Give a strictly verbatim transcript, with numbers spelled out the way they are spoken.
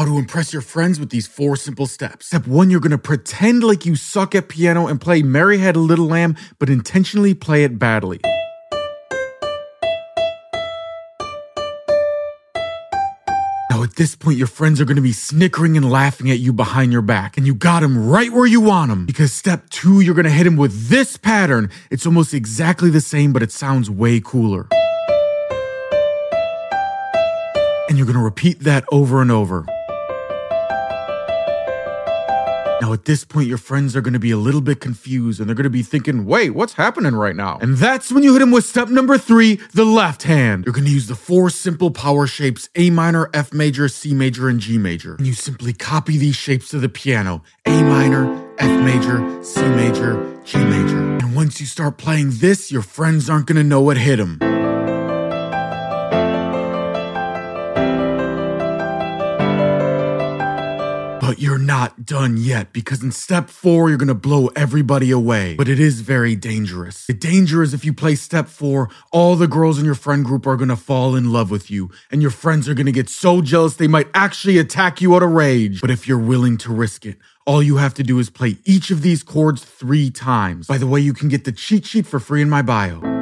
How to impress your friends with these four simple steps. Step one, you're gonna pretend like you suck at piano and play Mary Had a Little Lamb, but intentionally play it badly. Now at this point, your friends are gonna be snickering and laughing at you behind your back, and you got them right where you want them. Because step two, you're gonna hit them with this pattern. It's almost exactly the same, but it sounds way cooler. And you're gonna repeat that over and over. Now at this point, your friends are gonna be a little bit confused and they're gonna be thinking, wait, what's happening right now? And that's when you hit them with step number three, the left hand. You're gonna use the four simple power shapes, A minor, F major, C major, and G major. And you simply copy these shapes to the piano, A minor, F major, C major, G major. And once you start playing this, your friends aren't gonna know what hit them. But you're not done yet, because in step four, you're gonna blow everybody away. But it is very dangerous. The danger is if you play step four, all the girls in your friend group are gonna fall in love with you, and your friends are gonna get so jealous they might actually attack you out of rage. But if you're willing to risk it, all you have to do is play each of these chords three times. By the way, you can get the cheat sheet for free in my bio.